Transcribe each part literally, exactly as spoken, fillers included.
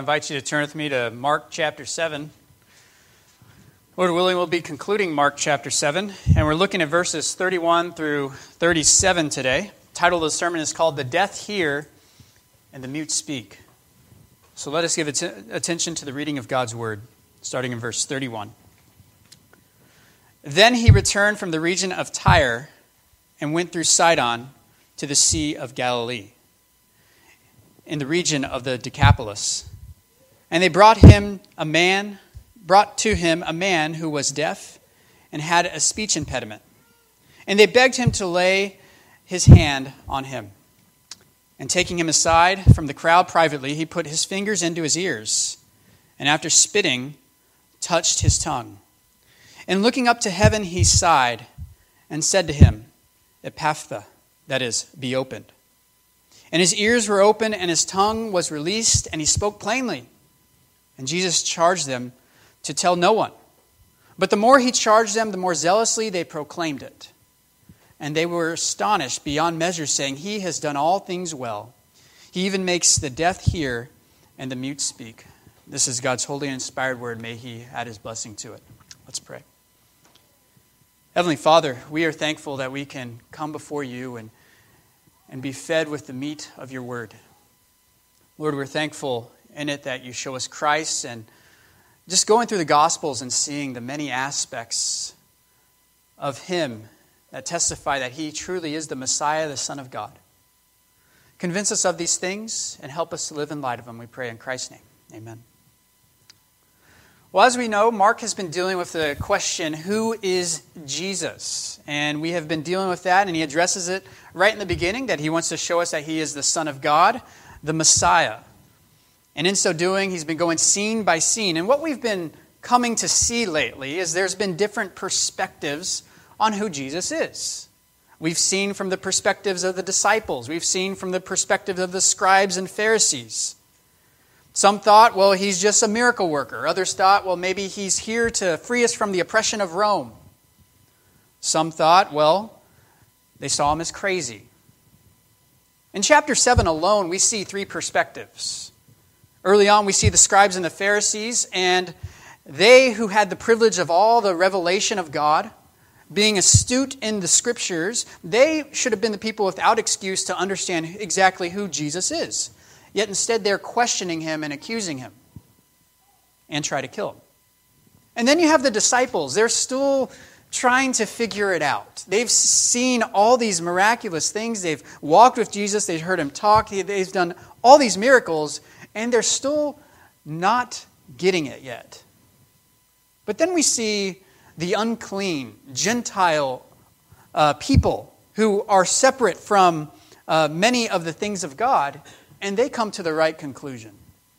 invite you to turn with me to Mark chapter seven. Lord willing, we'll be concluding Mark chapter seven, and we're looking at verses thirty-one through thirty-seven today. The title of the sermon is called The Deaf Hear and the Mute Speak. So let us give att- attention to the reading of God's Word, starting in verse thirty-one. Then he returned from the region of Tyre and went through Sidon to the Sea of Galilee, in the region of the Decapolis. And they brought him a man, brought to him a man who was deaf and had a speech impediment. And they begged him to lay his hand on him. And taking him aside from the crowd privately, he put his fingers into his ears, and after spitting, touched his tongue. And looking up to heaven, he sighed and said to him, Ephphatha, that is, be opened. And his ears were opened, and his tongue was released, and he spoke plainly. And Jesus charged them to tell no one. But the more he charged them, the more zealously they proclaimed it. And they were astonished beyond measure, saying, He has done all things well. He even makes the deaf hear and the mute speak. This is God's holy and inspired word. May He add His blessing to it. Let's pray. Heavenly Father, we are thankful that we can come before You and and be fed with the meat of Your word. Lord, we're thankful in it that You show us Christ, and just going through the Gospels and seeing the many aspects of Him that testify that He truly is the Messiah, the Son of God. Convince us of these things and help us to live in light of them, we pray in Christ's name. Amen. Well, as we know, Mark has been dealing with the question, who is Jesus? And we have been dealing with that, and he addresses it right in the beginning, that he wants to show us that he is the Son of God, the Messiah. And in so doing, he's been going scene by scene. And what we've been coming to see lately is there's been different perspectives on who Jesus is. We've seen from the perspectives of the disciples. We've seen from the perspective of the scribes and Pharisees. Some thought, well, he's just a miracle worker. Others thought, well, maybe he's here to free us from the oppression of Rome. Some thought, well, they saw him as crazy. In chapter seven alone, we see three perspectives. Early on, we see the scribes and the Pharisees, and they who had the privilege of all the revelation of God, being astute in the Scriptures, they should have been the people without excuse to understand exactly who Jesus is. Yet instead they're questioning him and accusing him and try to kill him. And then you have the disciples. They're still trying to figure it out. They've seen all these miraculous things. They've walked with Jesus. They've heard him talk. They've done all these miracles, and they're still not getting it yet. But then we see the unclean, Gentile uh, people who are separate from uh, many of the things of God, and they come to the right conclusion.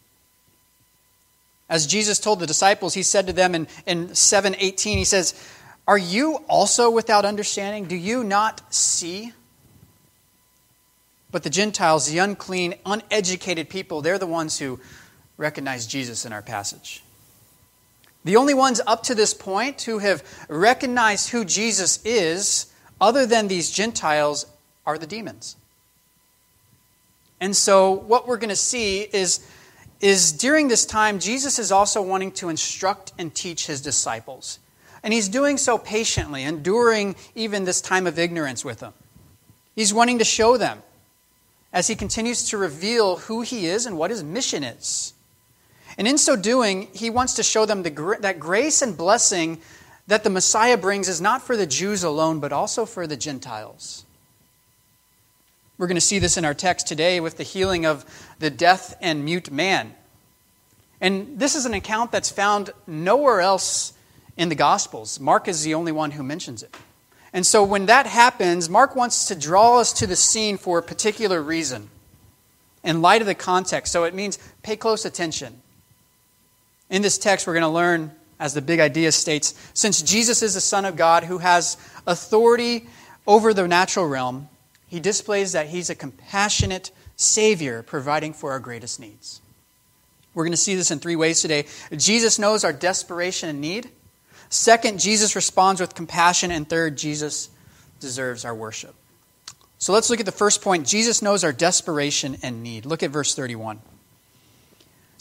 As Jesus told the disciples, he said to them in, in seven eighteen, he says, Are you also without understanding? Do you not see? But the Gentiles, the unclean, uneducated people, they're the ones who recognize Jesus in our passage. The only ones up to this point who have recognized who Jesus is, other than these Gentiles, are the demons. And so what we're going to see is, is during this time, Jesus is also wanting to instruct and teach his disciples. And he's doing so patiently, enduring even this time of ignorance with them. He's wanting to show them as he continues to reveal who he is and what his mission is. And in so doing, he wants to show them the, that grace and blessing that the Messiah brings is not for the Jews alone, but also for the Gentiles. We're going to see this in our text today with the healing of the deaf and mute man. And this is an account that's found nowhere else in the Gospels. Mark is the only one who mentions it. And so when that happens, Mark wants to draw us to the scene for a particular reason in light of the context. So it means pay close attention. In this text, we're going to learn, as the big idea states, since Jesus is the Son of God who has authority over the natural realm, he displays that he's a compassionate Savior providing for our greatest needs. We're going to see this in three ways today. Jesus knows our desperation and need. Second, Jesus responds with compassion. And third, Jesus deserves our worship. So let's look at the first point. Jesus knows our desperation and need. Look at verse thirty-one. It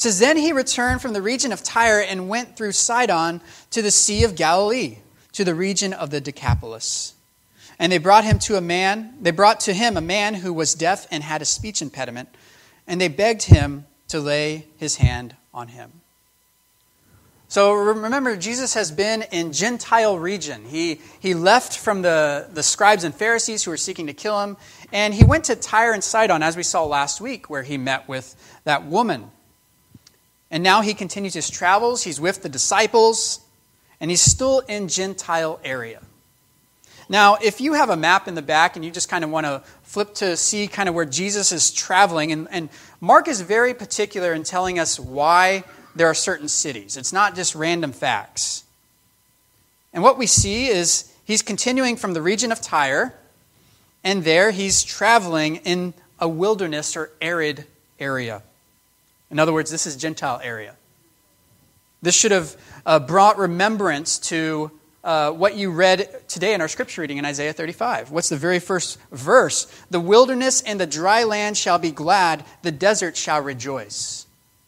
It says, then he returned from the region of Tyre and went through Sidon to the Sea of Galilee, to the region of the Decapolis. And they brought him to a man, they brought to him a man who was deaf and had a speech impediment, and they begged him to lay his hand on him. So remember, Jesus has been in Gentile region. He, he left from the, the scribes and Pharisees who were seeking to kill him, and he went to Tyre and Sidon, as we saw last week, where he met with that woman. And now he continues his travels. He's with the disciples, and he's still in Gentile area. Now, if you have a map in the back and you just kind of want to flip to see kind of where Jesus is traveling, and, and Mark is very particular in telling us why there are certain cities. It's not just random facts. And what we see is he's continuing from the region of Tyre, and there he's traveling in a wilderness or arid area. In other words, this is Gentile area. This should have uh, brought remembrance to uh, what you read today in our scripture reading in Isaiah thirty-five. What's the very first verse? The wilderness and the dry land shall be glad, the desert shall rejoice.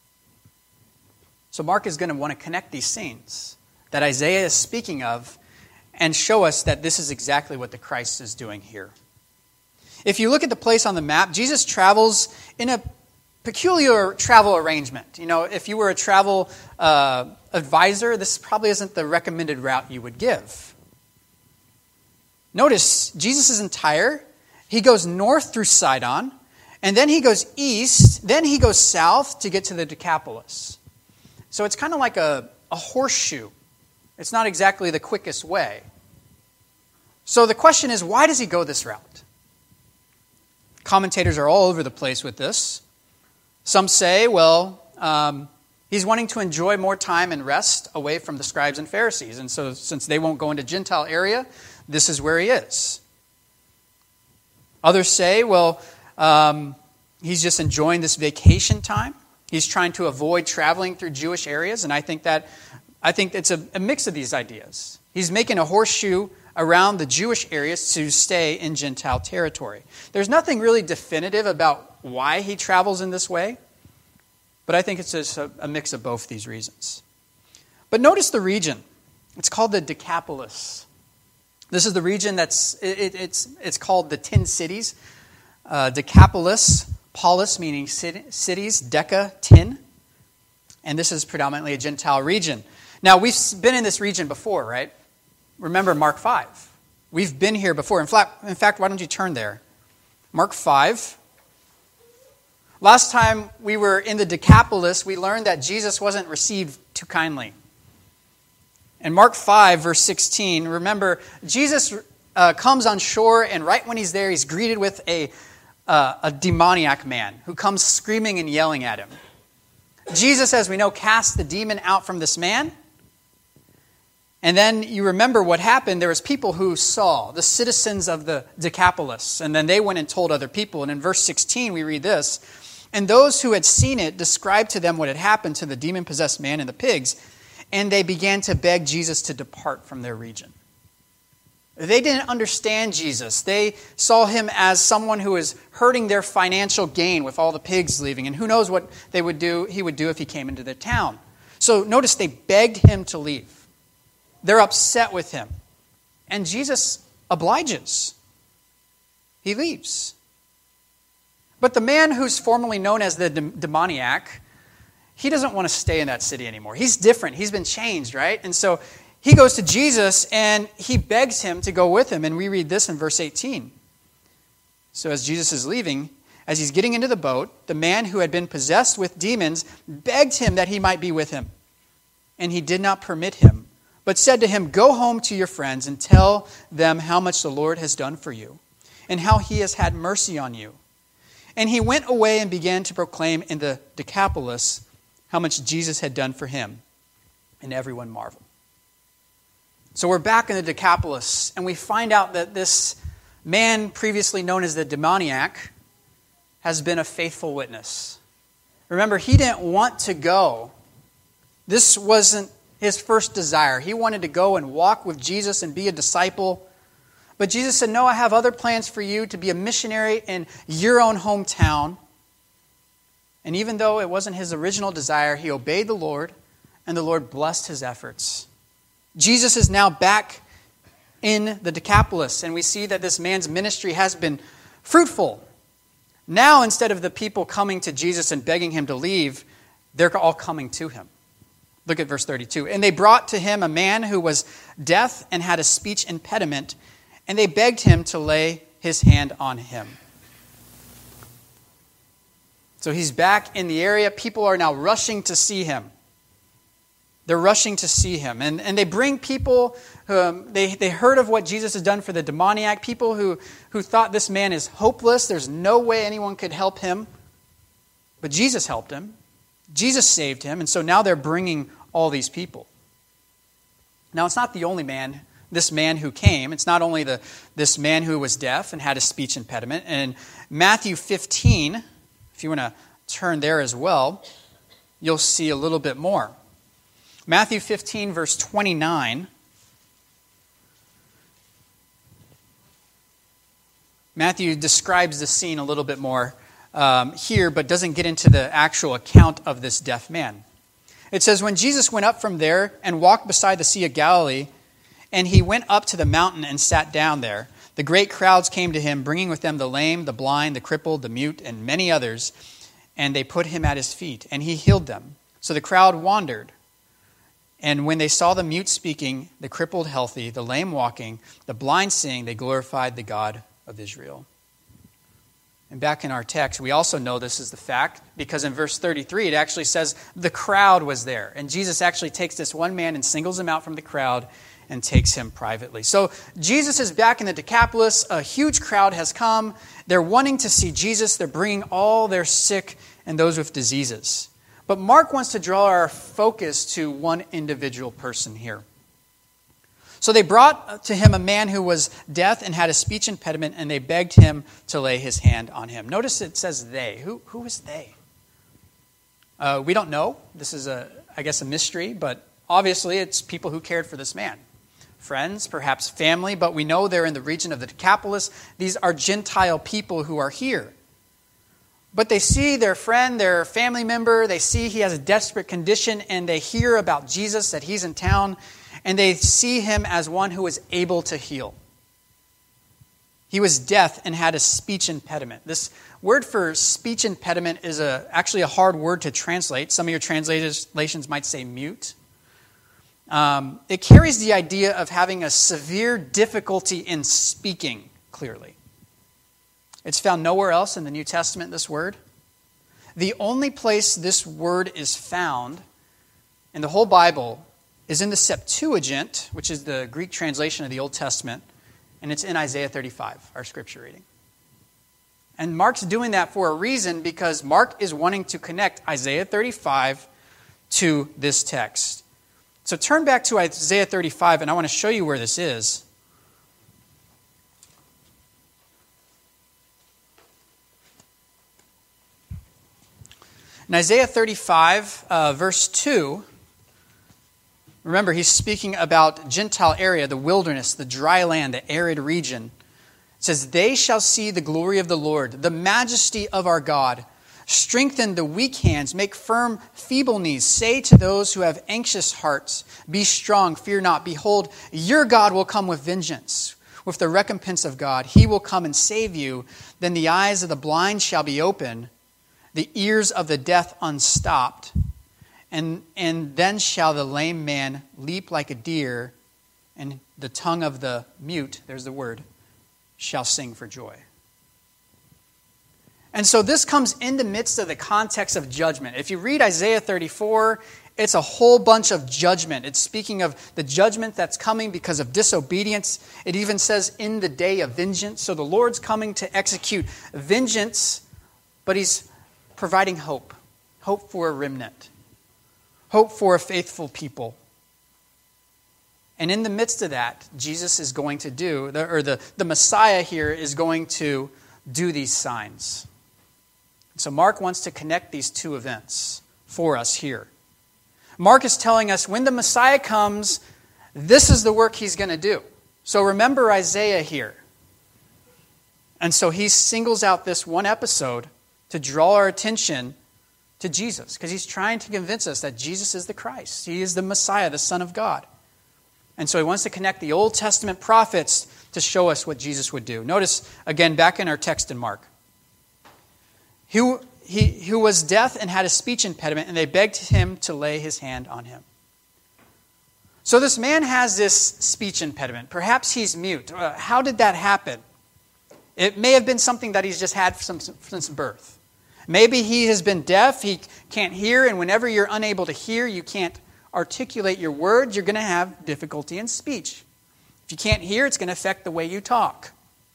So Mark is going to want to connect these scenes that Isaiah is speaking of and show us that this is exactly what the Christ is doing here. If you look at the place on the map, Jesus travels in a peculiar travel arrangement. You know, if you were a travel uh, advisor, this probably isn't the recommended route you would give. Notice, Jesus is in Tyre. He goes north through Sidon, and then he goes east, then he goes south to get to the Decapolis. So it's kind of like a, a horseshoe. It's not exactly the quickest way. So the question is, why does he go this route? Commentators are all over the place with this. Some say, well, um, he's wanting to enjoy more time and rest away from the scribes and Pharisees. And so since they won't go into Gentile area, this is where he is. Others say, well, um, he's just enjoying this vacation time. He's trying to avoid traveling through Jewish areas, and I think that I think it's a, a mix of these ideas. He's making a horseshoe around the Jewish areas to stay in Gentile territory. There's nothing really definitive about why he travels in this way, but I think it's just a, a mix of both these reasons. But notice the region. It's called the Decapolis. This is the region that's it, it's it's called the Ten Cities. Uh, Decapolis. Polis, meaning cities, Deca, ten. And this is predominantly a Gentile region. Now, we've been in this region before, right? Remember Mark five. We've been here before. In fact, in fact, why don't you turn there? Mark five. Last time we were in the Decapolis, we learned that Jesus wasn't received too kindly. In Mark five, verse sixteen, remember, Jesus uh, comes on shore, and right when he's there, he's greeted with a Uh, a demoniac man who comes screaming and yelling at him. Jesus, as we know, cast the demon out from this man. And then you remember what happened. There was people who saw, the citizens of the Decapolis, and then they went and told other people. And in verse sixteen, we read this. And those who had seen it described to them what had happened to the demon-possessed man and the pigs, and they began to beg Jesus to depart from their region. They didn't understand Jesus. They saw him as someone who was hurting their financial gain with all the pigs leaving. And who knows what they would do, he would do if he came into their town. So notice they begged him to leave. They're upset with him. And Jesus obliges. He leaves. But the man who's formerly known as the demoniac, he doesn't want to stay in that city anymore. He's different. He's been changed, right? And so he goes to Jesus and he begs him to go with him. And we read this in verse eighteen. So as Jesus is leaving, as he's getting into the boat, the man who had been possessed with demons begged him that he might be with him. And he did not permit him, but said to him, "Go home to your friends and tell them how much the Lord has done for you, and how he has had mercy on you." And he went away and began to proclaim in the Decapolis how much Jesus had done for him. And everyone marveled. So we're back in the Decapolis, and we find out that this man previously known as the demoniac has been a faithful witness. Remember, he didn't want to go. This wasn't his first desire. He wanted to go and walk with Jesus and be a disciple. But Jesus said, "No, I have other plans for you to be a missionary in your own hometown." And even though it wasn't his original desire, he obeyed the Lord, and the Lord blessed his efforts. Jesus is now back in the Decapolis, and we see that this man's ministry has been fruitful. Now, instead of the people coming to Jesus and begging him to leave, they're all coming to him. Look at verse thirty-two. And they brought to him a man who was deaf and had a speech impediment, and they begged him to lay his hand on him. So he's back in the area. People are now rushing to see him. They're rushing to see him. And, and they bring people, um, they, they heard of what Jesus has done for the demoniac, people who, who thought this man is hopeless. There's no way anyone could help him. But Jesus helped him. Jesus saved him. And so now they're bringing all these people. Now, it's not the only man, this man who came. It's not only the this man who was deaf and had a speech impediment. And in Matthew fifteen, if you want to turn there as well, you'll see a little bit more. Matthew fifteen, verse twenty-nine. Matthew describes the scene a little bit more um, here, but doesn't get into the actual account of this deaf man. It says, when Jesus went up from there and walked beside the Sea of Galilee, and he went up to the mountain and sat down there, the great crowds came to him, bringing with them the lame, the blind, the crippled, the mute, and many others, and they put him at his feet, and he healed them. So the crowd wandered. And when they saw the mute speaking, the crippled healthy, the lame walking, the blind seeing, they glorified the God of Israel. And back in our text, we also know this is the fact, because in verse thirty-three, it actually says the crowd was there. And Jesus actually takes this one man and singles him out from the crowd and takes him privately. So Jesus is back in the Decapolis. A huge crowd has come. They're wanting to see Jesus. They're bringing all their sick and those with diseases. But Mark wants to draw our focus to one individual person here. So they brought to him a man who was deaf and had a speech impediment, and they begged him to lay his hand on him. Notice it says they. Who, who is they? Uh, we don't know. This is, a, I guess, a mystery, but obviously it's people who cared for this man. Friends, perhaps family, but we know they're in the region of the Decapolis. These are Gentile people who are here. But they see their friend, their family member, they see he has a desperate condition, and they hear about Jesus, that he's in town, and they see him as one who is able to heal. He was deaf and had a speech impediment. This word for speech impediment is a, actually a hard word to translate. Some of your translations might say mute. Um, it carries the idea of having a severe difficulty in speaking clearly. It's found nowhere else in the New Testament, this word. The only place this word is found in the whole Bible is in the Septuagint, which is the Greek translation of the Old Testament, and it's in Isaiah thirty-five, our scripture reading. And Mark's doing that for a reason, because Mark is wanting to connect Isaiah thirty-five to this text. So turn back to Isaiah thirty-five, and I want to show you where this is. In Isaiah thirty-five, uh, verse two, remember he's speaking about Gentile area, the wilderness, the dry land, the arid region. It says, they shall see the glory of the Lord, the majesty of our God. Strengthen the weak hands, make firm feeble knees. Say to those who have anxious hearts, be strong, fear not. Behold, your God will come with vengeance, with the recompense of God. He will come and save you. Then the eyes of the blind shall be open, the ears of the deaf unstopped, and, and then shall the lame man leap like a deer, and the tongue of the mute, there's the word, shall sing for joy. And so this comes in the midst of the context of judgment. If you read Isaiah thirty-four, it's a whole bunch of judgment. It's speaking of the judgment that's coming because of disobedience. It even says in the day of vengeance. So the Lord's coming to execute vengeance, but he's providing hope. Hope for a remnant. Hope for a faithful people. And in the midst of that, Jesus is going to do, or the, the Messiah here is going to do these signs. So Mark wants to connect these two events for us here. Mark is telling us when the Messiah comes, this is the work he's going to do. So remember Isaiah here. And so he singles out this one episode to draw our attention to Jesus, because he's trying to convince us that Jesus is the Christ. He is the Messiah, the Son of God. And so he wants to connect the Old Testament prophets to show us what Jesus would do. Notice, again, back in our text in Mark. Who, he, who was deaf and had a speech impediment, and they begged him to lay his hand on him. So this man has this speech impediment. Perhaps he's mute. Uh, how did that happen? It may have been something that he's just had since, since birth. Maybe he has been deaf, he can't hear, and whenever you're unable to hear, you can't articulate your words, you're going to have difficulty in speech. If you can't hear, it's going to affect the way you talk.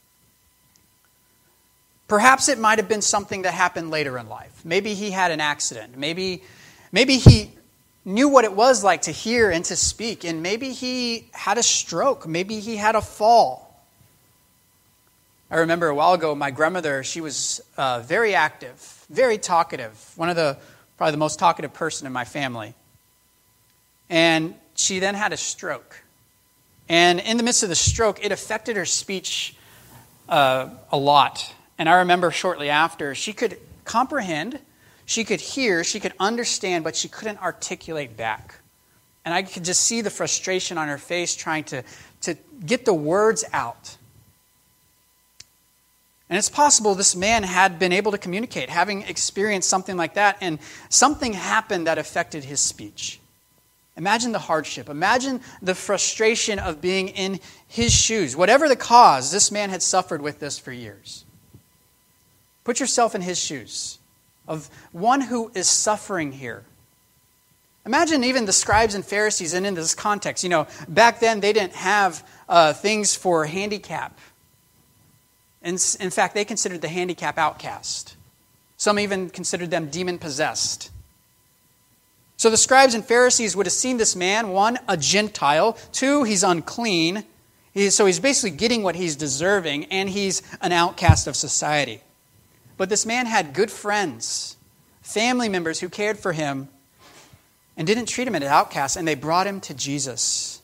Perhaps it might have been something that happened later in life. Maybe he had an accident. Maybe, maybe he knew what it was like to hear and to speak, and maybe he had a stroke. Maybe he had a fall. I remember a while ago, my grandmother, she was uh, very active, very talkative, one of the, probably the most talkative person in my family. And she then had a stroke. And in the midst of the stroke, it affected her speech uh, a lot. And I remember shortly after, she could comprehend, she could hear, she could understand, but she couldn't articulate back. And I could just see the frustration on her face trying to, to get the words out. And it's possible this man had been able to communicate, having experienced something like that, and something happened that affected his speech. Imagine the hardship. Imagine the frustration of being in his shoes. Whatever the cause, this man had suffered with this for years. Put yourself in his shoes, of one who is suffering here. Imagine even the scribes and Pharisees, and in this context, you know, back then they didn't have uh, things for handicap. And in fact, they considered the handicap outcast. Some even considered them demon-possessed. So the scribes and Pharisees would have seen this man, one, a Gentile, two, he's unclean. He, so he's basically getting what he's deserving, and he's an outcast of society. But this man had good friends, family members who cared for him and didn't treat him as an outcast, and they brought him to Jesus.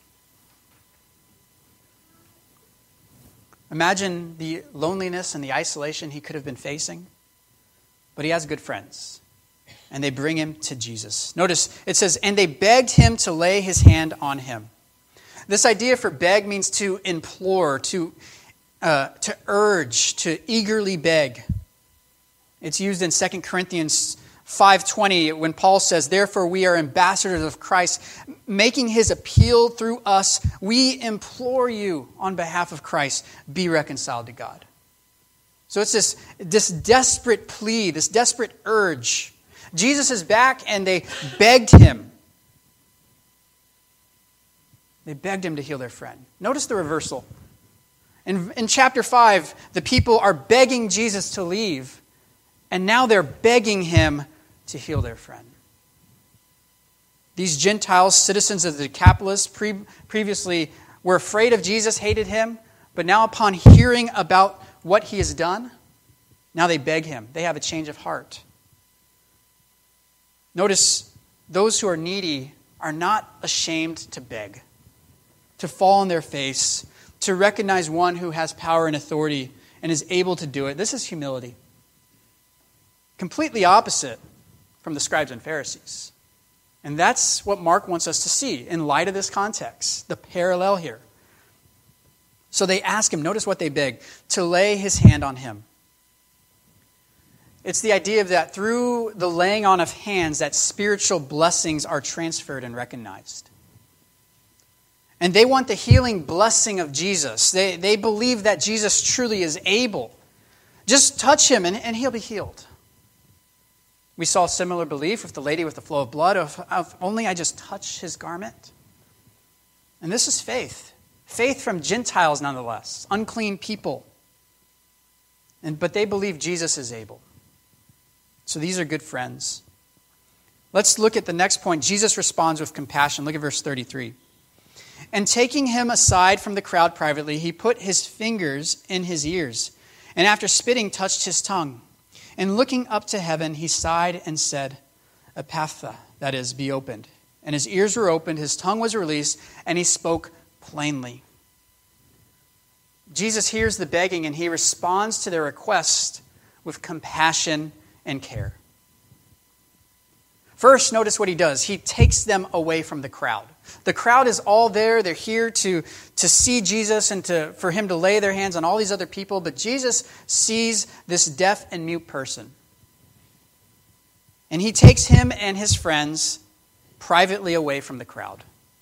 Imagine the loneliness and the isolation he could have been facing. But he has good friends. And they bring him to Jesus. Notice it says, and they begged him to lay his hand on him. This idea for beg means to implore, to, uh, to urge, to eagerly beg. It's used in Second Corinthians five twenty when Paul says, therefore we are ambassadors of Christ, making his appeal through us. We implore you on behalf of Christ, be reconciled to God. So it's this, this desperate plea, this desperate urge. Jesus is back and they begged him. They begged him to heal their friend. Notice the reversal. In, in chapter five, the people are begging Jesus to leave, and now they're begging him to heal their friend. These Gentiles, citizens of the Decapolis, pre- previously were afraid of Jesus, hated him, but now upon hearing about what he has done, now they beg him. They have a change of heart. Notice, those who are needy are not ashamed to beg, to fall on their face, to recognize one who has power and authority and is able to do it. This is humility. Completely opposite from the scribes and Pharisees. And that's what Mark wants us to see in light of this context, the parallel here. So they ask him, notice what they beg, to lay his hand on him. It's the idea of that through the laying on of hands, that spiritual blessings are transferred and recognized. And they want the healing blessing of Jesus. They, they believe that Jesus truly is able. Just touch him and, and he'll be healed. We saw similar belief with the lady with the flow of blood, of, of only I just touch his garment. And this is faith. Faith from Gentiles nonetheless, unclean people. And, but they believe Jesus is able. So these are good friends. Let's look at the next point. Jesus responds with compassion. Look at verse thirty-three. And taking him aside from the crowd privately, he put his fingers in his ears, and after spitting, touched his tongue. And looking up to heaven, he sighed and said, Ephphatha, that is, be opened. And his ears were opened, his tongue was released, and he spoke plainly. Jesus hears the begging, and he responds to their request with compassion and care. First, notice what he does. He takes them away from the crowd. The crowd is all there. They're here to, to see Jesus and to, for him to lay their hands on all these other people. But Jesus sees this deaf and mute person. And he takes him and his friends privately away from the crowd.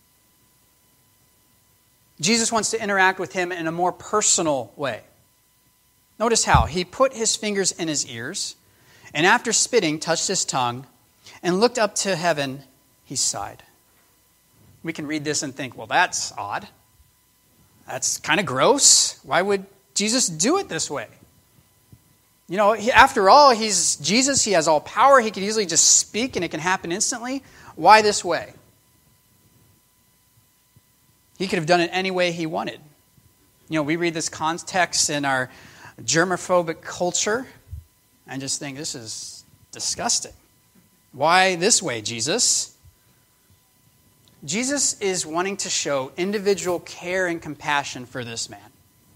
Jesus wants to interact with him in a more personal way. Notice how. He put his fingers in his ears, and after spitting, touched his tongue, and looked up to heaven, he sighed. We can read this and think, well, that's odd. That's kind of gross. Why would Jesus do it this way? You know, he, after all, he's Jesus. He has all power. He could easily just speak and it can happen instantly. Why this way? He could have done it any way he wanted. You know, we read this context in our germophobic culture and just think, this is disgusting. Why this way, Jesus? Jesus is wanting to show individual care and compassion for this man.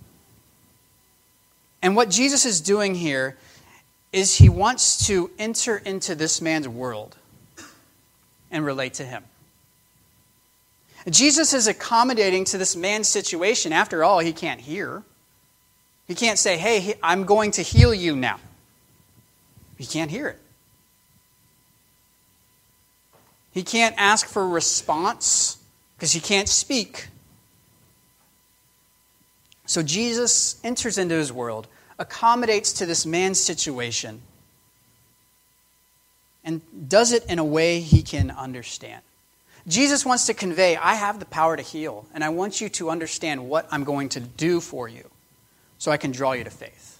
And what Jesus is doing here is he wants to enter into this man's world and relate to him. Jesus is accommodating to this man's situation. After all, he can't hear. He can't say, hey, I'm going to heal you now. He can't hear it. He can't ask for a response because he can't speak. So Jesus enters into his world, accommodates to this man's situation, and does it in a way he can understand. Jesus wants to convey, I have the power to heal, and I want you to understand what I'm going to do for you so I can draw you to faith.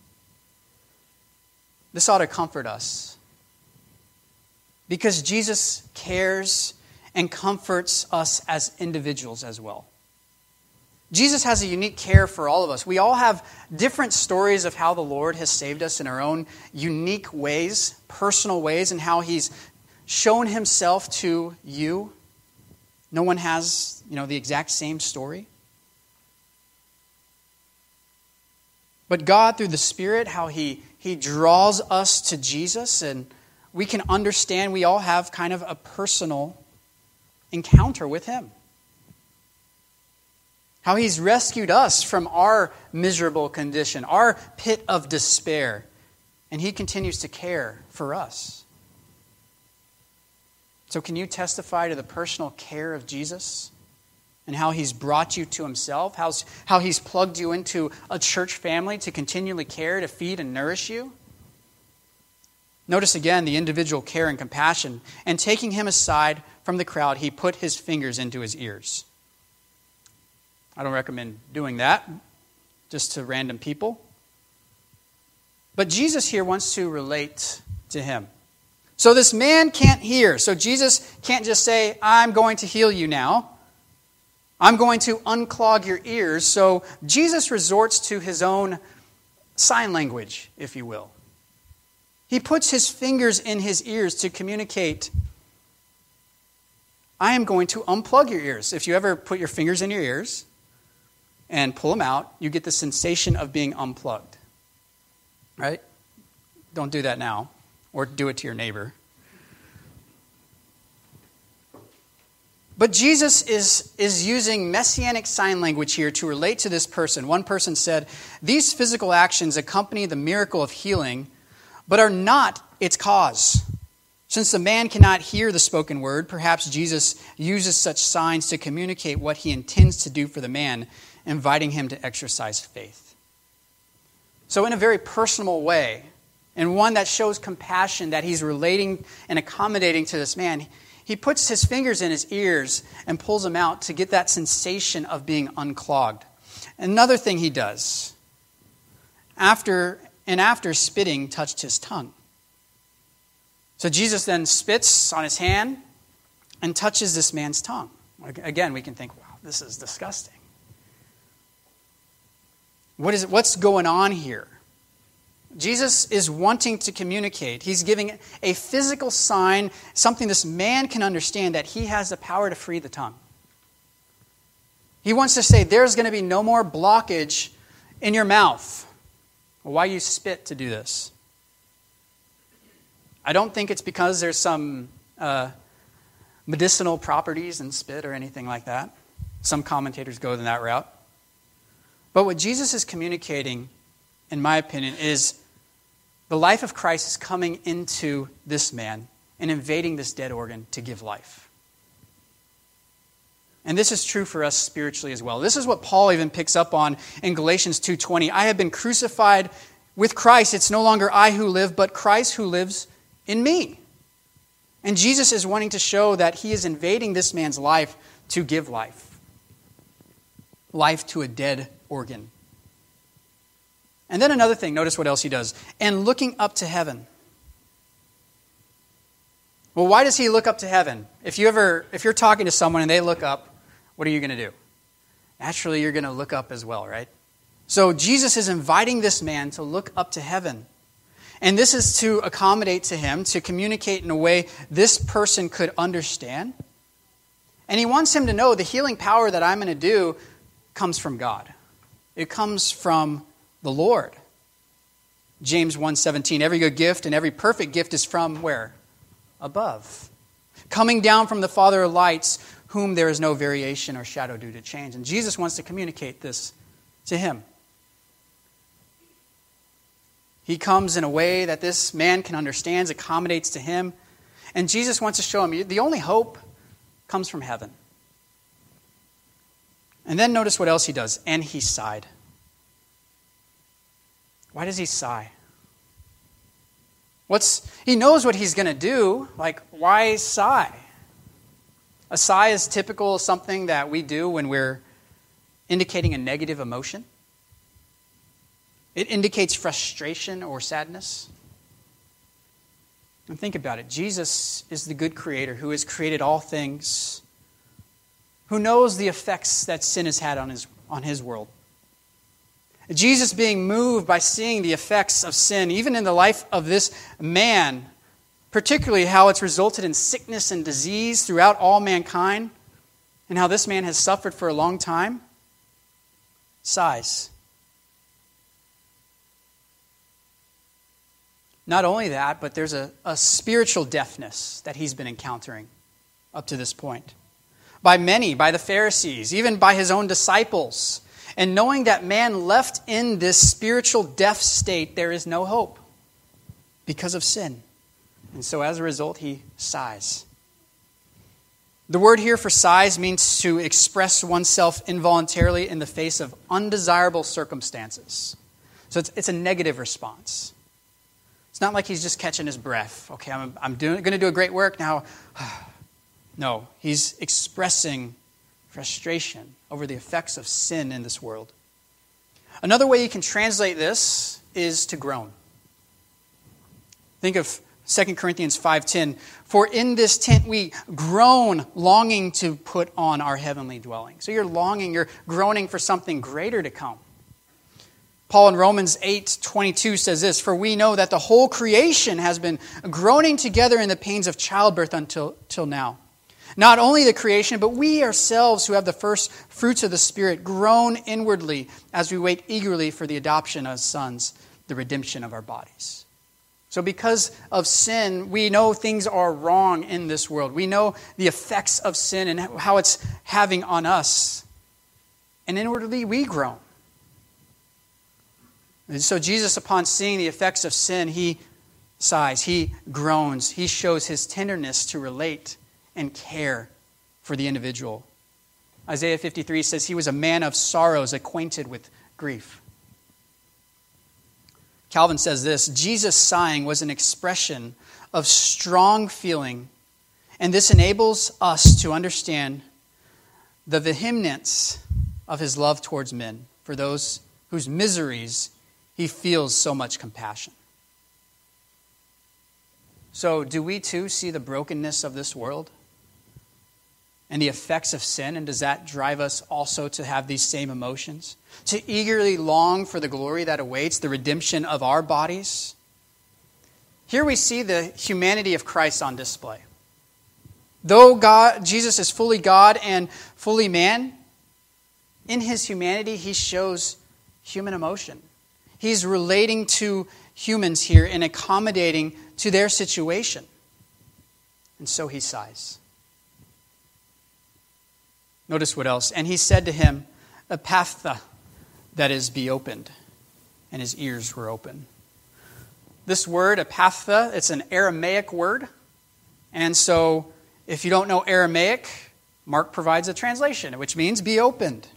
This ought to comfort us because Jesus cares and comforts us as individuals as well. Jesus has a unique care for all of us. We all have different stories of how the Lord has saved us in our own unique ways, personal ways, and how he's shown himself to you. No one has, you know, the exact same story. But God, through the Spirit, how he, he draws us to Jesus, and we can understand we all have kind of a personal encounter with him. How he's rescued us from our miserable condition, our pit of despair, and he continues to care for us. So can you testify to the personal care of Jesus and how he's brought you to himself, how, how he's plugged you into a church family to continually care, to feed and nourish you? Notice again the individual care and compassion. And taking him aside from the crowd, he put his fingers into his ears. I don't recommend doing that just to random people. But Jesus here wants to relate to him. So this man can't hear. So Jesus can't just say, I'm going to heal you now. I'm going to unclog your ears. So Jesus resorts to his own sign language, if you will. He puts his fingers in his ears to communicate, I am going to unplug your ears. If you ever put your fingers in your ears and pull them out, you get the sensation of being unplugged. Right? Don't do that now. Or do it to your neighbor. But Jesus is, is using messianic sign language here to relate to this person. One person said, these physical actions accompany the miracle of healing, but are not its cause. Since the man cannot hear the spoken word, perhaps Jesus uses such signs to communicate what he intends to do for the man, inviting him to exercise faith. So in a very personal way, and one that shows compassion, that he's relating and accommodating to this man, he puts his fingers in his ears and pulls them out to get that sensation of being unclogged. Another thing he does, after and after spitting, touched his tongue. So Jesus then spits on his hand and touches this man's tongue. Again, we can think, wow, this is disgusting. What is it? What's going on here? Jesus is wanting to communicate. He's giving a physical sign, something this man can understand, that he has the power to free the tongue. He wants to say, there's going to be no more blockage in your mouth. Well, why you spit to do this? I don't think it's because there's some uh, medicinal properties in spit or anything like that. Some commentators go that route. But what Jesus is communicating, in my opinion, is the life of Christ is coming into this man and invading this dead organ to give life. And this is true for us spiritually as well. This is what Paul even picks up on in Galatians two twenty. I have been crucified with Christ. It's no longer I who live, but Christ who lives in me. And Jesus is wanting to show that he is invading this man's life to give life. Life to a dead organ. And then another thing, notice what else he does. And looking up to heaven. Well, why does he look up to heaven? If you ever, if you're talking to someone and they look up, what are you going to do? Naturally, you're going to look up as well, right? So Jesus is inviting this man to look up to heaven. And this is to accommodate to him, to communicate in a way this person could understand. And he wants him to know the healing power that I'm going to do comes from God. It comes from the Lord. James one seventeen, every good gift and every perfect gift is from where? Above. Coming down from the Father of lights, whom there is no variation or shadow due to change. And Jesus wants to communicate this to him. He comes in a way that this man can understand, accommodates to him. And Jesus wants to show him the only hope comes from heaven. And then notice what else he does. And he sighed. Why does he sigh? What's he knows what he's going to do. Like, why sigh? A sigh is typical of something that we do when we're indicating a negative emotion. It indicates frustration or sadness. And think about it. Jesus is the good creator who has created all things, who knows the effects that sin has had on his, on his world. Jesus being moved by seeing the effects of sin, even in the life of this man, particularly how it's resulted in sickness and disease throughout all mankind, and how this man has suffered for a long time, sighs. Not only that, but there's a, a spiritual deafness that he's been encountering up to this point. By many, by the Pharisees, even by his own disciples. And knowing that man left in this spiritual deaf state, there is no hope because of sin. And so as a result, he sighs. The word here for sighs means to express oneself involuntarily in the face of undesirable circumstances. So it's, it's a negative response. It's not like he's just catching his breath. Okay, I'm, I'm doing, going to do a great work now. No, he's expressing frustration over the effects of sin in this world. Another way you can translate this is to groan. Think of Second Corinthians five ten. For in this tent we groan, longing to put on our heavenly dwelling. So you're longing, you're groaning for something greater to come. Paul in Romans eight twenty-two says this, for we know that the whole creation has been groaning together in the pains of childbirth until till now. Not only the creation, but we ourselves who have the first fruits of the Spirit groan inwardly as we wait eagerly for the adoption as sons, the redemption of our bodies. So because of sin, we know things are wrong in this world. We know the effects of sin and how it's having on us. And inwardly we groan. And so Jesus, upon seeing the effects of sin, he sighs, he groans, he shows his tenderness to relate and care for the individual. Isaiah fifty-three says he was a man of sorrows, acquainted with grief. Calvin says this, Jesus sighing was an expression of strong feeling, and this enables us to understand the vehemence of his love towards men, for those whose miseries he feels so much compassion. So do we too see the brokenness of this world and the effects of sin? And does that drive us also to have these same emotions? To eagerly long for the glory that awaits, the redemption of our bodies? Here we see the humanity of Christ on display. Though God, Jesus is fully God and fully man, in his humanity he shows human emotion. He's relating to humans here and accommodating to their situation. and so he sighs. Notice what else. And he said to him, Ephphatha, that is, be opened. And his ears were open. This word, Ephphatha, it's an Aramaic word. And so if you don't know Aramaic, Mark provides a translation, which means be opened.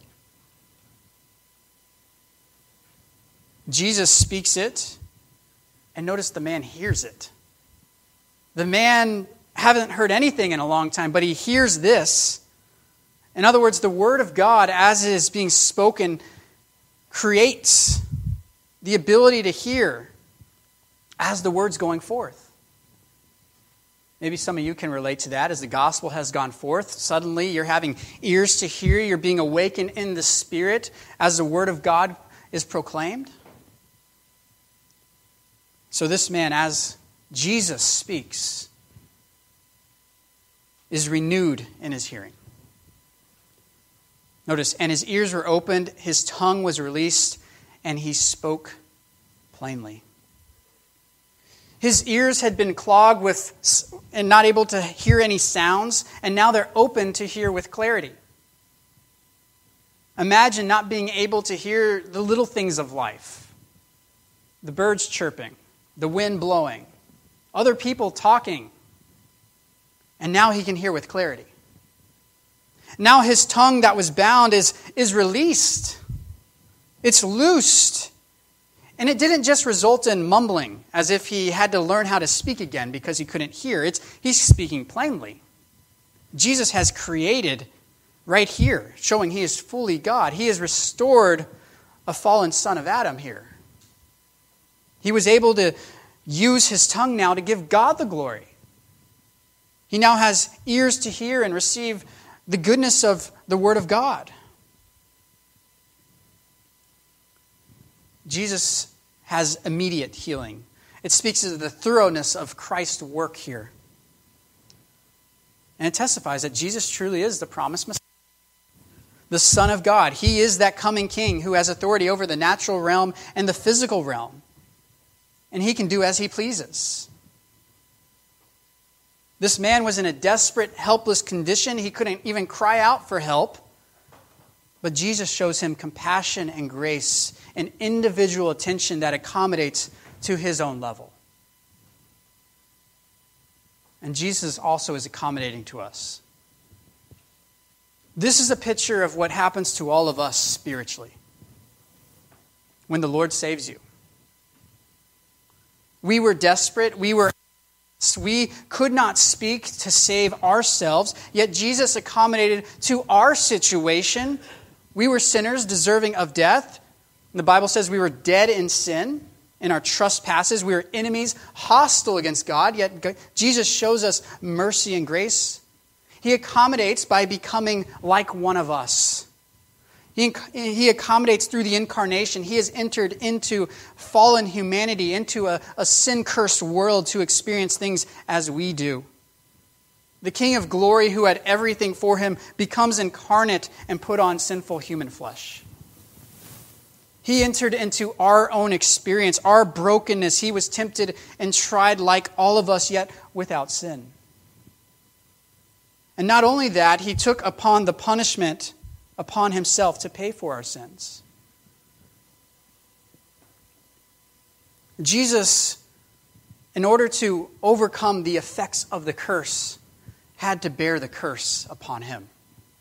Jesus speaks it, and notice the man hears it. The man hasn't heard anything in a long time, but he hears this. In other words, the word of God, as it is being spoken, creates the ability to hear as the word's going forth. Maybe some of you can relate to that. As the gospel has gone forth, suddenly you're having ears to hear. You're being awakened in the Spirit as the word of God is proclaimed. So this man, as Jesus speaks, is renewed in his hearing. Notice, and his ears were opened, his tongue was released, and he spoke plainly. His ears had been clogged with and not able to hear any sounds, and now they're open to hear with clarity. Imagine not being able to hear the little things of life. The birds chirping, the wind blowing, other people talking. And now he can hear with clarity. Now his tongue that was bound is, is released. It's loosed. And it didn't just result in mumbling, as if he had to learn how to speak again because he couldn't hear. It's, he's speaking plainly. Jesus has created right here, showing he is fully God. He has restored a fallen son of Adam here. He was able to use his tongue now to give God the glory. He now has ears to hear and receive the goodness of the Word of God. Jesus has immediate healing. It speaks of the thoroughness of Christ's work here. And it testifies that Jesus truly is the promised Messiah, the Son of God. He is that coming King who has authority over the natural realm and the physical realm. And he can do as he pleases. This man was in a desperate, helpless condition. He couldn't even cry out for help. But Jesus shows him compassion and grace and individual attention that accommodates to his own level. And Jesus also is accommodating to us. This is a picture of what happens to all of us spiritually when the Lord saves you. We were desperate. We were We could not speak to save ourselves, yet Jesus accommodated to our situation. We were sinners deserving of death. The Bible says we were dead in sin, in our trespasses. We were enemies, hostile against God, yet Jesus shows us mercy and grace. He accommodates by becoming like one of us. He, he accommodates through the incarnation. He has entered into fallen humanity, into a, a sin-cursed world to experience things as we do. The King of glory, who had everything for him, becomes incarnate and put on sinful human flesh. He entered into our own experience, our brokenness. He was tempted and tried like all of us, yet without sin. And not only that, he took upon the punishment upon himself to pay for our sins. Jesus, in order to overcome the effects of the curse, had to bear the curse upon him.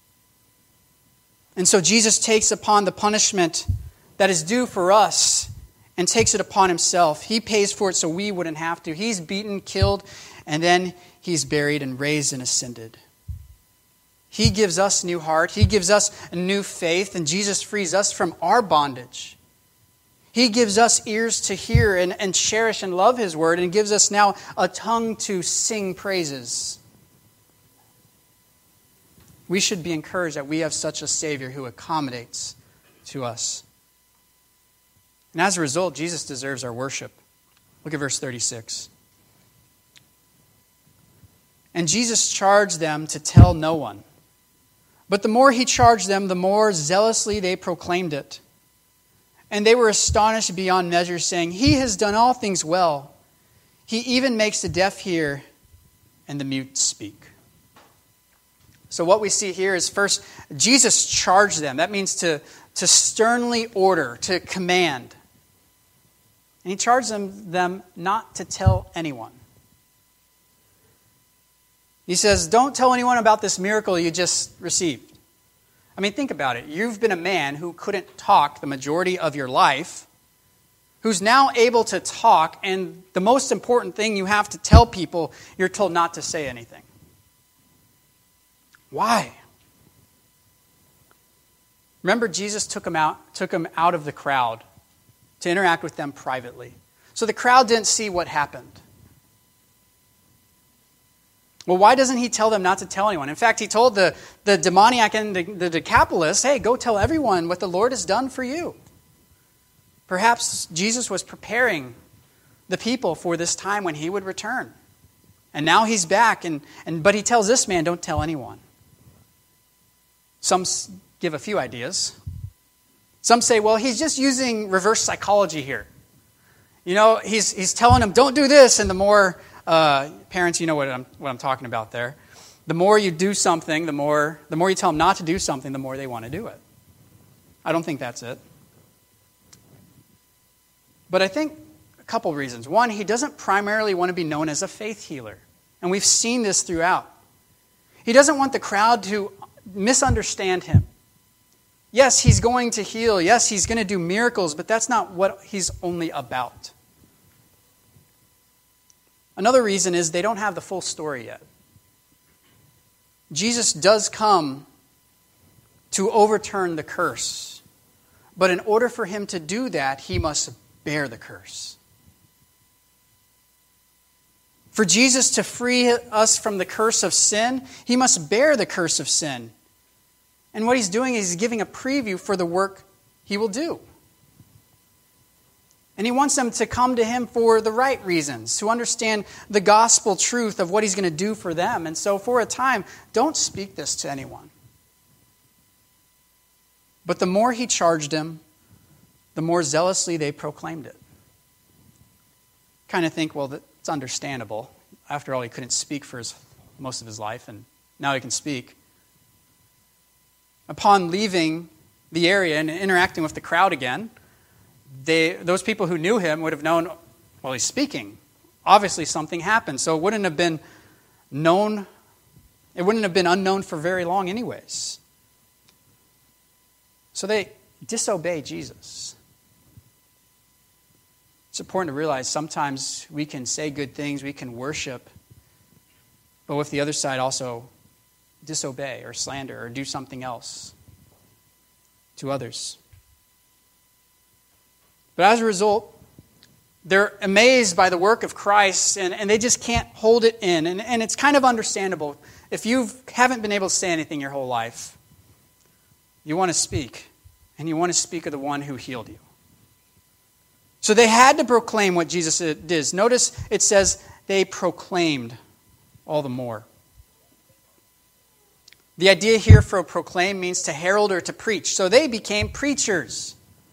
And so Jesus takes upon the punishment that is due for us and takes it upon himself. He pays for it so we wouldn't have to. He's beaten, killed, and then he's buried and raised and ascended. He gives us new heart. He gives us a new faith, and Jesus frees us from our bondage. He gives us ears to hear and, and cherish and love his word, and gives us now a tongue to sing praises. We should be encouraged that we have such a Savior who accommodates to us. And as a result, Jesus deserves our worship. Look at verse thirty-six. And Jesus charged them to tell no one. But the more he charged them, the more zealously they proclaimed it. And they were astonished beyond measure, saying, He has done all things well. He even makes the deaf hear and the mute speak. So what we see here is first, Jesus charged them. That means to, to sternly order, to command. And he charged them, them not to tell anyone. He says, don't tell anyone about this miracle you just received. I mean, think about it. You've been a man who couldn't talk the majority of your life, who's now able to talk, and the most important thing you have to tell people, you're told not to say anything. Why? Remember, Jesus took him out, took him out of the crowd to interact with them privately. So the crowd didn't see what happened. Well, why doesn't he tell them not to tell anyone? In fact, he told the, the demoniac and the, the Decapolis, hey, go tell everyone what the Lord has done for you. Perhaps Jesus was preparing the people for this time when he would return. And now he's back, and, and but he tells this man, don't tell anyone. Some give a few ideas. Some say, well, he's just using reverse psychology here. You know, he's he's telling them, don't do this, and the more, uh, parents, you know what I'm what I'm talking about there. The more you do something, the more the more you tell them not to do something, the more they want to do it. I don't think that's it. But I think a couple reasons. One, he doesn't primarily want to be known as a faith healer. And we've seen this throughout. He doesn't want the crowd to misunderstand him. Yes, he's going to heal. Yes, he's going to do miracles, but that's not what he's only about. Another reason is they don't have the full story yet. Jesus does come to overturn the curse. But in order for him to do that, he must bear the curse. For Jesus to free us from the curse of sin, he must bear the curse of sin. And what he's doing is he's giving a preview for the work he will do. And he wants them to come to him for the right reasons, to understand the gospel truth of what he's going to do for them. And so for a time, don't speak this to anyone. But the more he charged him, the more zealously they proclaimed it. Kind of think, well, it's understandable. After all, he couldn't speak for his, most of his life, and now he can speak. Upon leaving the area and interacting with the crowd again, they, those people who knew him would have known, well, he's speaking. Obviously something happened, so it wouldn't have been known, it wouldn't have been unknown for very long anyways. So they disobey Jesus. It's important to realize sometimes we can say good things, we can worship, but with the other side also disobey or slander or do something else to others. But as a result, they're amazed by the work of Christ and, and they just can't hold it in. And, and it's kind of understandable. If you haven't been able to say anything your whole life, you want to speak. And you want to speak of the one who healed you. So they had to proclaim what Jesus did. Notice it says they proclaimed all the more. The idea here for proclaim means to herald or to preach. So they became preachers.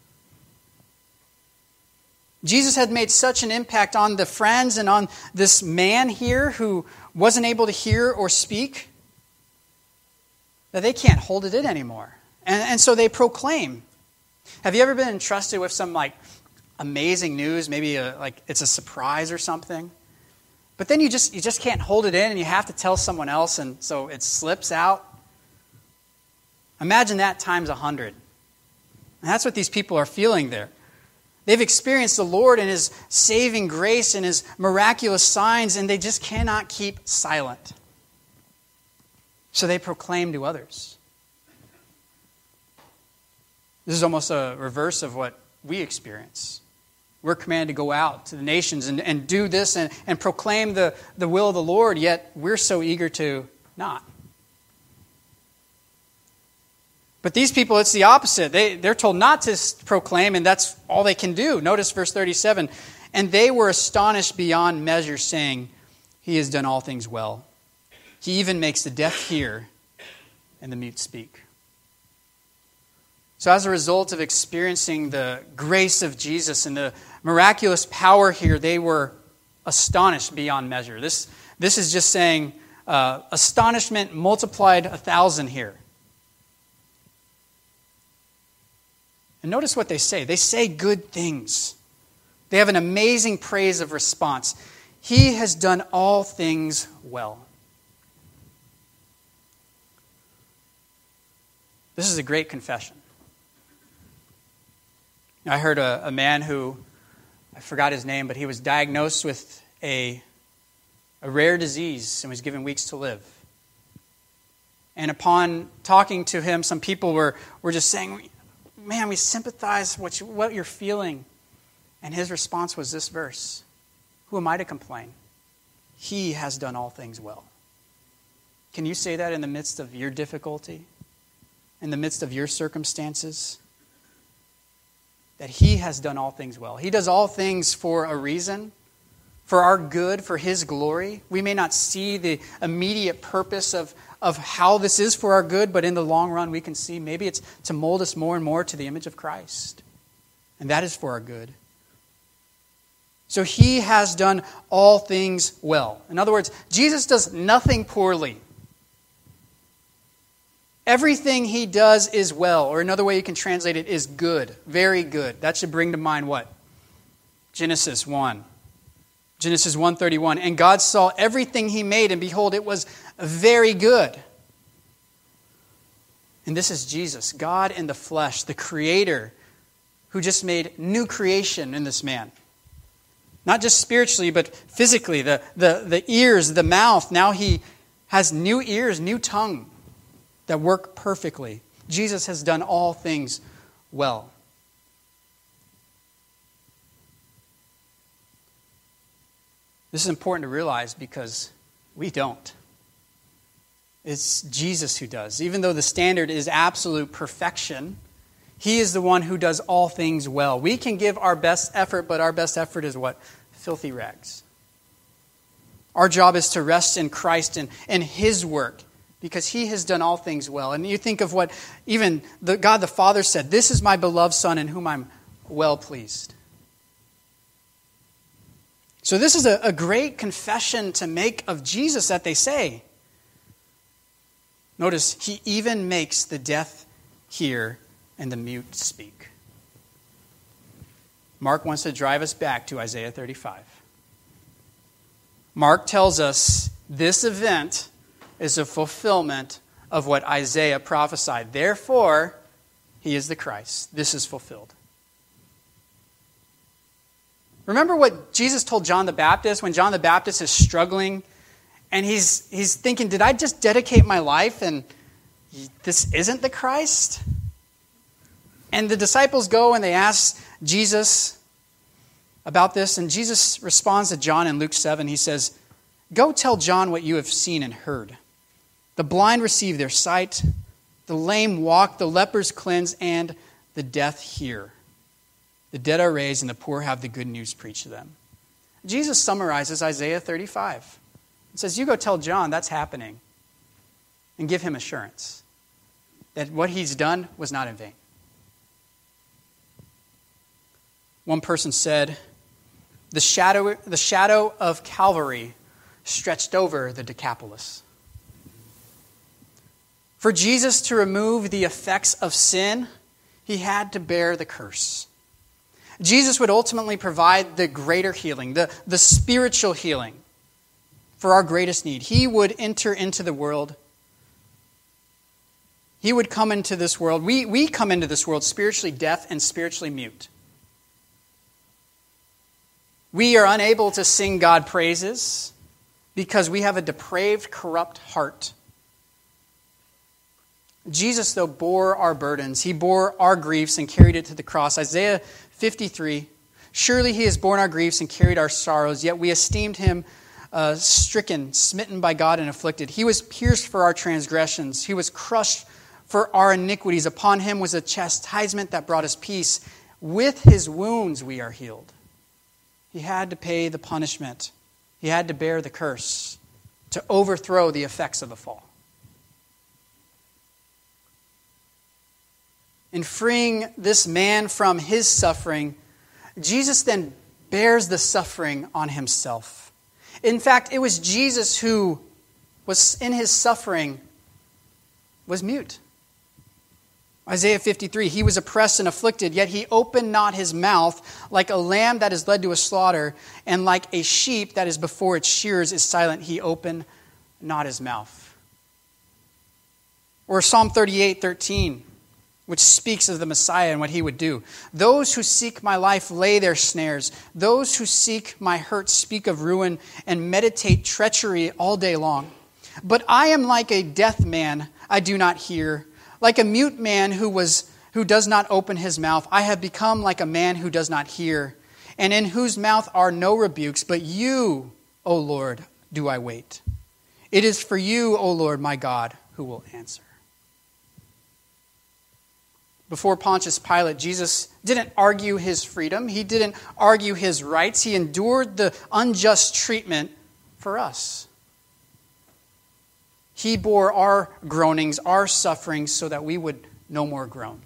Jesus had made such an impact on the friends and on this man here who wasn't able to hear or speak that they can't hold it in anymore. And, and so they proclaim. Have you ever been entrusted with some like amazing news? Maybe a, like it's a surprise or something. But then you just you just can't hold it in and you have to tell someone else, and so it slips out. Imagine that times a hundred. And that's what these people are feeling there. They've experienced the Lord and His saving grace and His miraculous signs, and they just cannot keep silent. So they proclaim to others. This is almost a reverse of what we experience. We're commanded to go out to the nations and, and do this and, and proclaim the, the will of the Lord, yet we're so eager to not. But these people, it's the opposite. They, they're told not to proclaim, and that's all they can do. Notice verse thirty-seven. And they were astonished beyond measure, saying, He has done all things well. He even makes the deaf hear and the mute speak. So as a result of experiencing the grace of Jesus and the miraculous power here, they were astonished beyond measure. This, This is just saying uh, astonishment multiplied a thousand here. And notice what they say. They say good things. They have an amazing praise of response. He has done all things well. This is a great confession. I heard a, a man who, I forgot his name, but he was diagnosed with a, a rare disease and was given weeks to live. And upon talking to him, some people were, were just saying, man, we sympathize with what, you, what you're feeling. And his response was this verse: who am I to complain? He has done all things well. Can you say that in the midst of your difficulty? In the midst of your circumstances? That he has done all things well. He does all things for a reason, for our good, for his glory. We may not see the immediate purpose of, of how this is for our good, but in the long run we can see maybe it's to mold us more and more to the image of Christ. And that is for our good. So he has done all things well. In other words, Jesus does nothing poorly. Everything he does is well, or another way you can translate it is good, very good. That should bring to mind what? Genesis one. Genesis one thirty-one. And God saw everything he made, and behold, it was very good. And this is Jesus, God in the flesh, the Creator, who just made new creation in this man. Not just spiritually, but physically. The, the, the ears, the mouth. Now he has new ears, new tongue that work perfectly. Jesus has done all things well. This is important to realize because we don't. It's Jesus who does. Even though the standard is absolute perfection, he is the one who does all things well. We can give our best effort, but our best effort is what? Filthy rags. Our job is to rest in Christ and, and his work, because he has done all things well. And you think of what even the God the Father said, this is my beloved Son in whom I'm well pleased. So this is a, a great confession to make of Jesus that they say. Notice, he even makes the deaf hear and the mute speak. Mark wants to drive us back to Isaiah thirty-five. Mark tells us this event is a fulfillment of what Isaiah prophesied. Therefore, he is the Christ. This is fulfilled. Remember what Jesus told John the Baptist when John the Baptist is struggling and he's he's thinking, did I just dedicate my life and this isn't the Christ? And the disciples go and they ask Jesus about this, and Jesus responds to John in Luke seven. He says, go tell John what you have seen and heard. The blind receive their sight, the lame walk, the lepers cleanse, and the deaf hear. The dead are raised, and the poor have the good news preached to them. Jesus summarizes Isaiah thirty-five. It says, you go tell John that's happening, and give him assurance that what he's done was not in vain. One person said, the shadow, the shadow of Calvary stretched over the Decapolis. For Jesus to remove the effects of sin, he had to bear the curse. Jesus would ultimately provide the greater healing, the, the spiritual healing for our greatest need. He would enter into the world. He would come into this world. We, we come into this world spiritually deaf and spiritually mute. We are unable to sing God praises because we have a depraved, corrupt heart. Jesus, though, bore our burdens. He bore our griefs and carried it to the cross. Isaiah fifty-three, surely he has borne our griefs and carried our sorrows, yet we esteemed him uh, stricken, smitten by God and afflicted. He was pierced for our transgressions. He was crushed for our iniquities. Upon him was a chastisement that brought us peace. With his wounds we are healed. He had to pay the punishment. He had to bear the curse to overthrow the effects of the fall. In freeing this man from his suffering, Jesus then bears the suffering on himself. In fact, it was Jesus who was in his suffering was mute. Isaiah fifty-three, he was oppressed and afflicted, yet he opened not his mouth, like a lamb that is led to a slaughter, and like a sheep that is before its shearers is silent, he opened not his mouth. Or Psalm thirty-eight thirteen, which speaks of the Messiah and what he would do. Those who seek my life lay their snares. Those who seek my hurt speak of ruin and meditate treachery all day long. But I am like a deaf man, I do not hear. Like a mute man who was who does not open his mouth, I have become like a man who does not hear, and in whose mouth are no rebukes. But you, O Lord, do I wait. It is for you, O Lord, my God, who will answer. Before Pontius Pilate, Jesus didn't argue his freedom. He didn't argue his rights. He endured the unjust treatment for us. He bore our groanings, our sufferings, so that we would no more groan.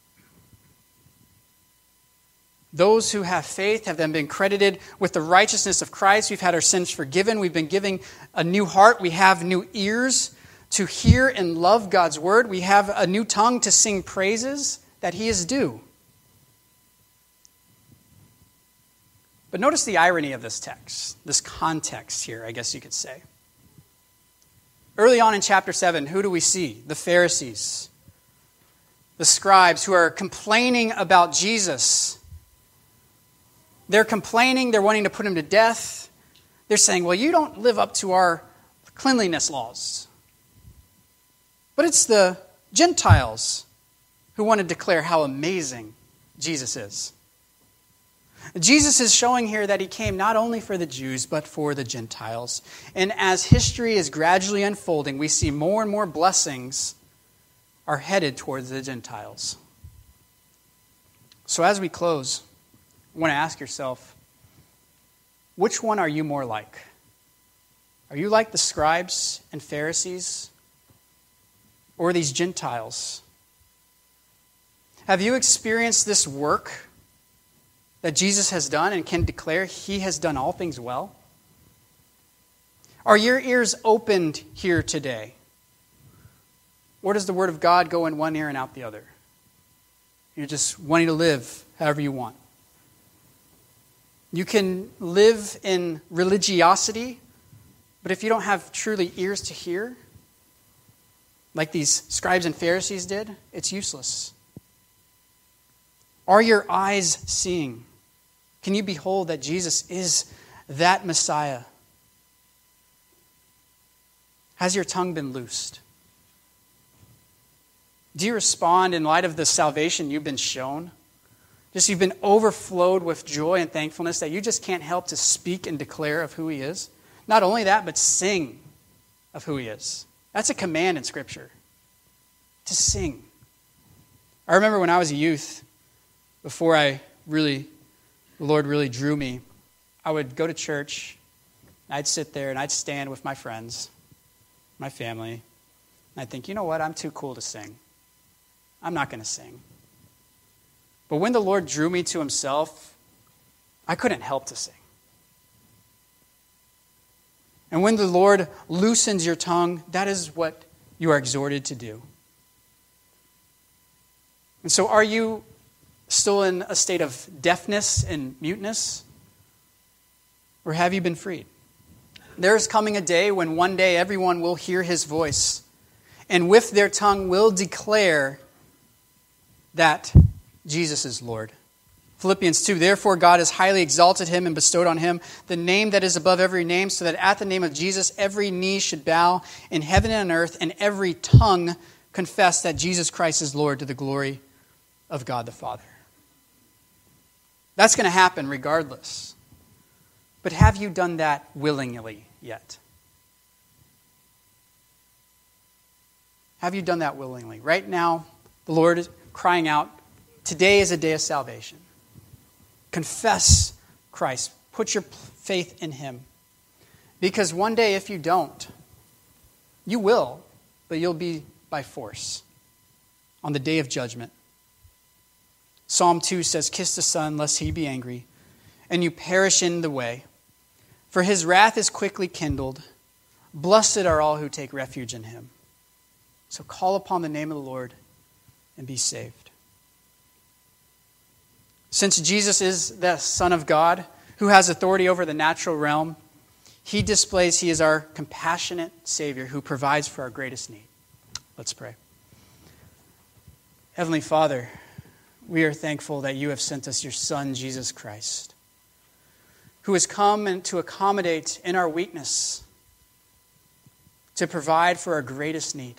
Those who have faith have then been credited with the righteousness of Christ. We've had our sins forgiven. We've been given a new heart. We have new ears to hear and love God's word. We have a new tongue to sing praises that he is due. But notice the irony of this text, this context here, I guess you could say. Early on in chapter seven, who do we see? The Pharisees, the scribes who are complaining about Jesus. They're complaining, they're wanting to put him to death. They're saying, well, you don't live up to our cleanliness laws. But it's the Gentiles who want to declare how amazing Jesus is. Jesus is showing here that he came not only for the Jews, but for the Gentiles. And as history is gradually unfolding, we see more and more blessings are headed towards the Gentiles. So as we close, I want to ask yourself, which one are you more like? Are you like the scribes and Pharisees? Or these Gentiles? Have you experienced this work that Jesus has done and can declare he has done all things well? Are your ears opened here today? Or does the word of God go in one ear and out the other? You're just wanting to live however you want. You can live in religiosity, but if you don't have truly ears to hear, like these scribes and Pharisees did, it's useless. Are your eyes seeing? Can you behold that Jesus is that Messiah? Has your tongue been loosed? Do you respond in light of the salvation you've been shown? Just you've been overflowed with joy and thankfulness that you just can't help to speak and declare of who he is? Not only that, but sing of who he is. That's a command in Scripture, to sing. I remember when I was a youth, before I really, the Lord really drew me, I would go to church, I'd sit there and I'd stand with my friends, my family, and I'd think, you know what, I'm too cool to sing. I'm not going to sing. But when the Lord drew me to himself, I couldn't help to sing. And when the Lord loosens your tongue, that is what you are exhorted to do. And so are you still in a state of deafness and muteness? Or have you been freed? There is coming a day when one day everyone will hear his voice, and with their tongue will declare that Jesus is Lord. Philippians two, therefore God has highly exalted him and bestowed on him the name that is above every name, so that at the name of Jesus every knee should bow in heaven and on earth, and every tongue confess that Jesus Christ is Lord, to the glory of God the Father. That's going to happen regardless. But have you done that willingly yet? Have you done that willingly? Right now, the Lord is crying out, today is a day of salvation. Confess Christ. Put your faith in him. Because one day, if you don't, you will, but you'll be by force on the day of judgment. Psalm two says, kiss the Son, lest he be angry, and you perish in the way. For his wrath is quickly kindled. Blessed are all who take refuge in him. So call upon the name of the Lord and be saved. Since Jesus is the Son of God who has authority over the natural realm, he displays he is our compassionate Savior who provides for our greatest need. Let's pray. Heavenly Father, we are thankful that you have sent us your Son, Jesus Christ, who has come and to accommodate in our weakness, to provide for our greatest need.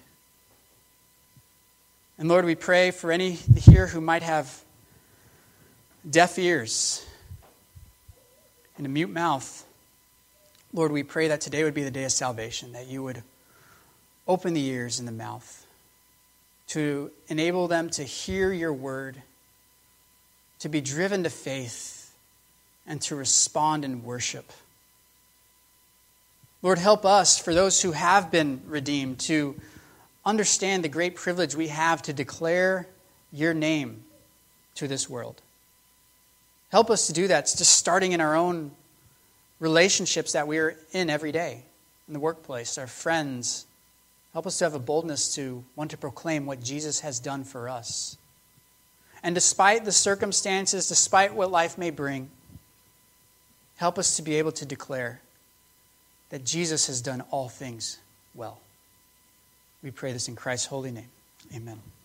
And Lord, we pray for any here who might have deaf ears and a mute mouth. Lord, we pray that today would be the day of salvation, that you would open the ears and the mouth to enable them to hear your word, to be driven to faith, and to respond in worship. Lord, help us, for those who have been redeemed, to understand the great privilege we have to declare your name to this world. Help us to do that, just starting in our own relationships that we are in every day, in the workplace, our friends. Help us to have a boldness to want to proclaim what Jesus has done for us. And despite the circumstances, despite what life may bring, help us to be able to declare that Jesus has done all things well. We pray this in Christ's holy name. Amen.